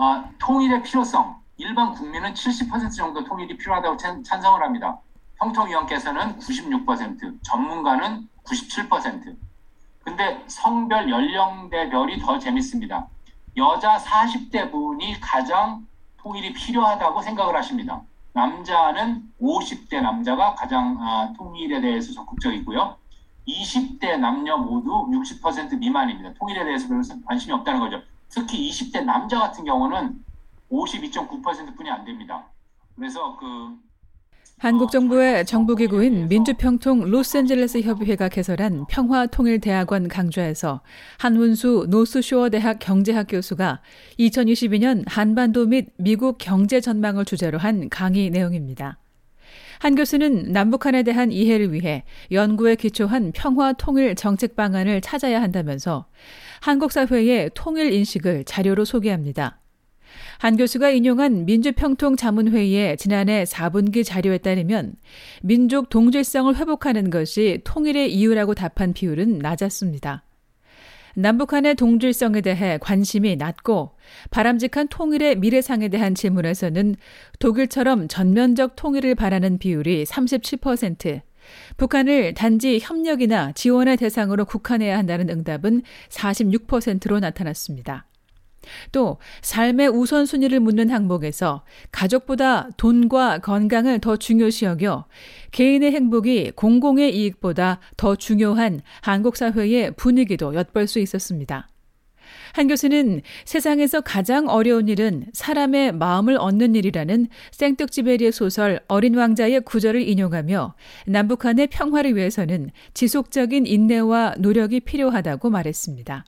통일의 필요성, 일반 국민은 70% 정도 통일이 필요하다고 찬성을 합니다. 평통위원께서는 96%, 전문가는 97%. 근데 성별 연령대별이 더 재밌습니다. 여자 40대 분이 가장 통일이 필요하다고 생각을 하십니다. 남자는 50대 남자가 가장 통일에 대해서 적극적이고요. 20대 남녀 모두 60% 미만입니다. 통일에 대해서 별로 관심이 없다는 거죠. 특히 20대 남자 같은 경우는 52.9%뿐이 안 됩니다. 그래서 한국 정부의 정부기구인 민주평통 로스앤젤레스 협의회가 개설한 평화통일대학원 강좌에서 한문수 노스쇼어 대학 경제학 교수가 2022년 한반도 및 미국 경제 전망을 주제로 한 강의 내용입니다. 한 교수는 남북한에 대한 이해를 위해 연구에 기초한 평화통일 정책 방안을 찾아야 한다면서 한국 사회의 통일 인식을 자료로 소개합니다. 한 교수가 인용한 민주평통자문회의의 지난해 4분기 자료에 따르면 민족 동질성을 회복하는 것이 통일의 이유라고 답한 비율은 낮았습니다. 남북한의 동질성에 대해 관심이 낮고 바람직한 통일의 미래상에 대한 질문에서는 독일처럼 전면적 통일을 바라는 비율이 37%, 북한을 단지 협력이나 지원의 대상으로 국한해야 한다는 응답은 46%로 나타났습니다. 또 삶의 우선순위를 묻는 항목에서 가족보다 돈과 건강을 더 중요시 여겨 개인의 행복이 공공의 이익보다 더 중요한 한국 사회의 분위기도 엿볼 수 있었습니다. 한 교수는 세상에서 가장 어려운 일은 사람의 마음을 얻는 일이라는 생텍쥐베리의 소설 어린 왕자의 구절을 인용하며 남북한의 평화를 위해서는 지속적인 인내와 노력이 필요하다고 말했습니다.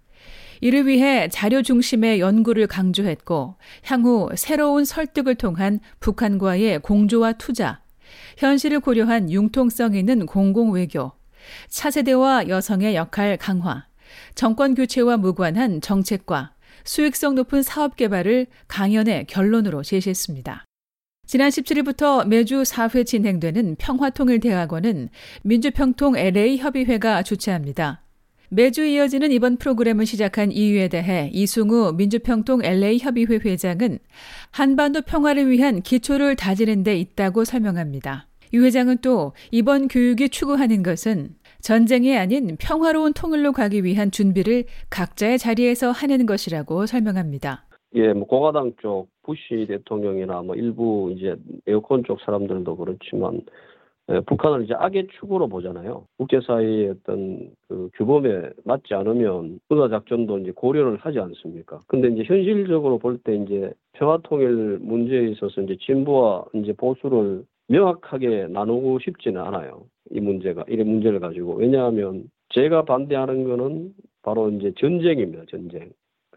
이를 위해 자료 중심의 연구를 강조했고 향후 새로운 설득을 통한 북한과의 공조와 투자, 현실을 고려한 융통성 있는 공공외교, 차세대와 여성의 역할 강화, 정권 교체와 무관한 정책과 수익성 높은 사업 개발을 강연의 결론으로 제시했습니다. 지난 17일부터 매주 4회 진행되는 평화통일대학원은 민주평통 LA 협의회가 주최합니다. 매주 이어지는 이번 프로그램을 시작한 이유에 대해 이승우 민주평통 LA 협의회 회장은 한반도 평화를 위한 기초를 다지는 데 있다고 설명합니다. 이 회장은 또 이번 교육이 추구하는 것은 전쟁이 아닌 평화로운 통일로 가기 위한 준비를 각자의 자리에서 하는 것이라고 설명합니다. 공화당 쪽 부시 대통령이나 일부 이제 에어컨 쪽 사람들도 그렇지만 북한을 이제 악의 축으로 보잖아요. 국제사회의 어떤 규범에 맞지 않으면 군사작전도 이제 고려를 하지 않습니까? 근데 이제 현실적으로 볼 때 이제 평화통일 문제에 있어서 이제 진보와 이제 보수를 명확하게 나누고 싶지는 않아요. 이 문제를 가지고. 왜냐하면 제가 반대하는 거는 바로 이제 전쟁입니다. 전쟁.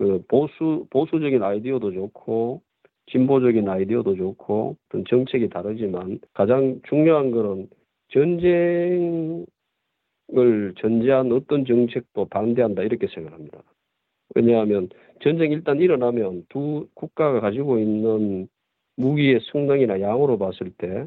보수적인 아이디어도 좋고, 진보적인 아이디어도 좋고, 어떤 정책이 다르지만 가장 중요한 거는 전쟁을 전제한 어떤 정책도 반대한다 이렇게 생각합니다. 왜냐하면 전쟁이 일단 일어나면 두 국가가 가지고 있는 무기의 성능이나 양으로 봤을 때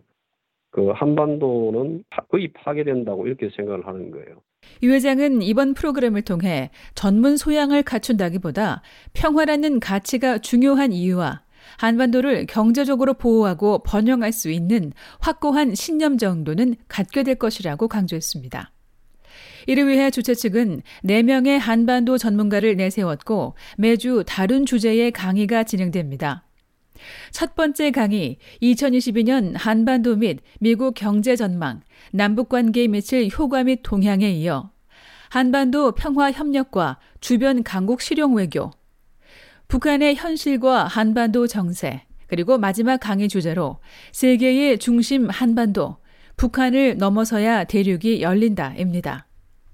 한반도는 거의 파괴된다고 이렇게 생각을 하는 거예요. 유 회장은 이번 프로그램을 통해 전문 소양을 갖춘다기보다 평화라는 가치가 중요한 이유와 한반도를 경제적으로 보호하고 번영할 수 있는 확고한 신념 정도는 갖게 될 것이라고 강조했습니다. 이를 위해 주최 측은 4명의 한반도 전문가를 내세웠고 매주 다른 주제의 강의가 진행됩니다. 첫 번째 강의, 2022년 한반도 및 미국 경제 전망, 남북관계에 미칠 효과 및 동향에 이어 한반도 평화 협력과 주변 강국 실용 외교, 북한의 현실과 한반도 정세, 그리고 마지막 강의 주제로 세계의 중심 한반도, 북한을 넘어서야 대륙이 열린다입니다.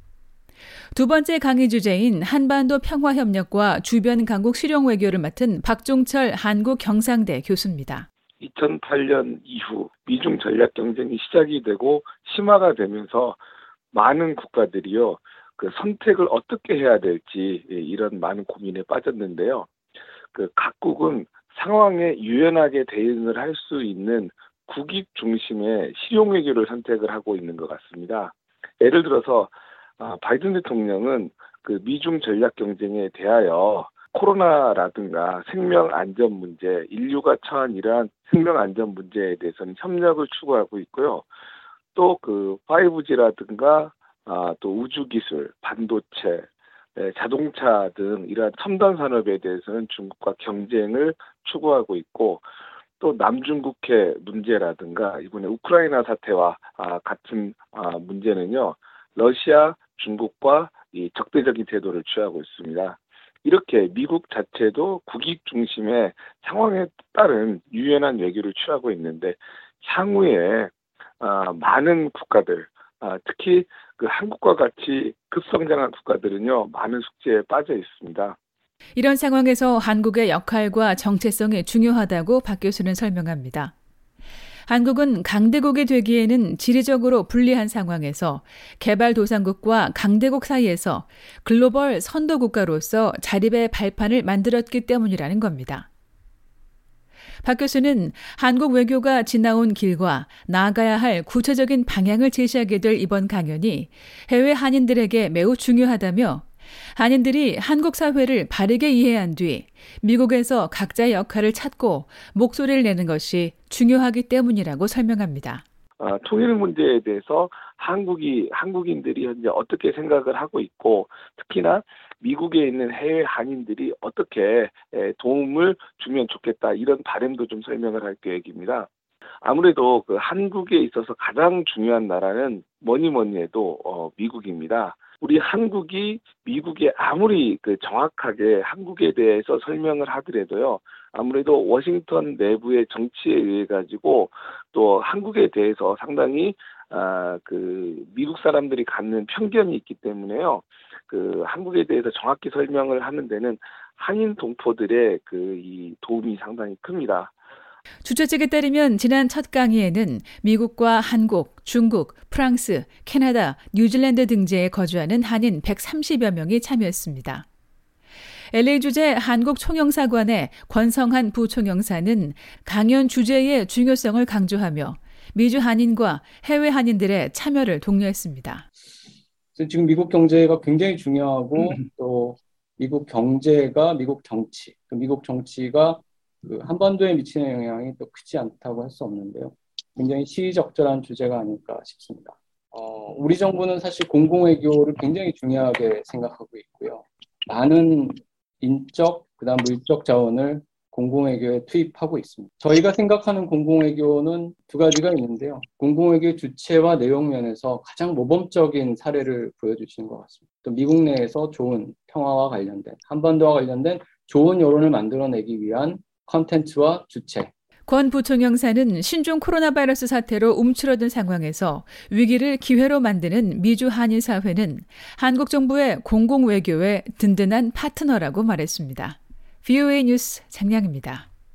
두 번째 강의 주제인 한반도 평화협력과 주변 강국 실용 외교를 맡은 박종철 한국경상대 교수입니다. 2008년 이후 미중 전략 경쟁이 시작이 되고 심화가 되면서 많은 국가들이요, 선택을 어떻게 해야 될지 이런 많은 고민에 빠졌는데요. 각국은 상황에 유연하게 대응을 할 수 있는 국익 중심의 실용 외교를 선택을 하고 있는 것 같습니다. 예를 들어서 바이든 대통령은 미중 전략 경쟁에 대하여 코로나라든가 생명 안전 문제, 인류가 처한 이러한 생명 안전 문제에 대해서는 협력을 추구하고 있고요. 또 그 5G라든가 또 우주 기술, 반도체, 자동차 등 이러한 첨단 산업에 대해서는 중국과 경쟁을 추구하고 있고, 또 남중국해 문제라든가 이번에 우크라이나 사태와 같은 문제는요, 러시아, 중국과 이 적대적인 태도를 취하고 있습니다. 이렇게 미국 자체도 국익 중심의 상황에 따른 유연한 외교를 취하고 있는데, 향후에 많은 국가들, 특히 그 한국과 같이 급성장한 국가들은요, 많은 숙제에 빠져 있습니다. 이런 상황에서 한국의 역할과 정체성이 중요하다고 박 교수는 설명합니다. 한국은 강대국이 되기에는 지리적으로 불리한 상황에서 개발도상국과 강대국 사이에서 글로벌 선도국가로서 자립의 발판을 만들었기 때문이라는 겁니다. 박 교수는 한국 외교가 지나온 길과 나아가야 할 구체적인 방향을 제시하게 될 이번 강연이 해외 한인들에게 매우 중요하다며, 한인들이 한국 사회를 바르게 이해한 뒤 미국에서 각자의 역할을 찾고 목소리를 내는 것이 중요하기 때문이라고 설명합니다. 통일 문제에 대해서 한국인들이 현재 어떻게 생각을 하고 있고, 특히나 미국에 있는 해외 한인들이 어떻게 도움을 주면 좋겠다, 이런 바람도 좀 설명을 할 계획입니다. 아무래도 그 한국에 있어서 가장 중요한 나라는 뭐니 해도 미국입니다. 우리 한국이 미국에 아무리 그 정확하게 한국에 대해서 설명을 하더라도요, 아무래도 워싱턴 내부의 정치에 의해 가지고 또 한국에 대해서 상당히 그 미국 사람들이 갖는 편견이 있기 때문에요. 그 한국에 대해서 정확히 설명을 하는 데는 한인 동포들의 이 도움이 상당히 큽니다. 주최 측에 따르면 지난 첫 강의에는 미국과 한국, 중국, 프랑스, 캐나다, 뉴질랜드 등지에 거주하는 한인 130여 명이 참여했습니다. LA 주재 한국 총영사관의 권성한 부총영사는 강연 주제의 중요성을 강조하며 미주 한인과 해외 한인들의 참여를 독려했습니다. 지금 미국 경제가 굉장히 중요하고 또 미국 경제가 미국 정치, 미국 정치가 그 한반도에 미치는 영향이 또 크지 않다고 할 수 없는데요. 굉장히 시의적절한 주제가 아닐까 싶습니다. 우리 정부는 사실 공공외교를 굉장히 중요하게 생각하고 있고요. 많은 인적, 그다음 물적 자원을 공공외교에 투입하고 있습니다. 저희가 생각하는 공공외교는 두 가지가 있는데요. 공공외교 주체와 내용 면에서 가장 모범적인 사례를 보여주시는 것 같습니다. 또 미국 내에서 좋은 평화와 관련된, 한반도와 관련된 좋은 여론을 만들어내기 위한 컨텐츠와 주체. 권 부총영사는 신종 코로나 바이러스 사태로 움츠러든 상황에서 위기를 기회로 만드는 미주 한인 사회는 한국 정부의 공공외교의 든든한 파트너라고 말했습니다. VOA 뉴스 장량입니다.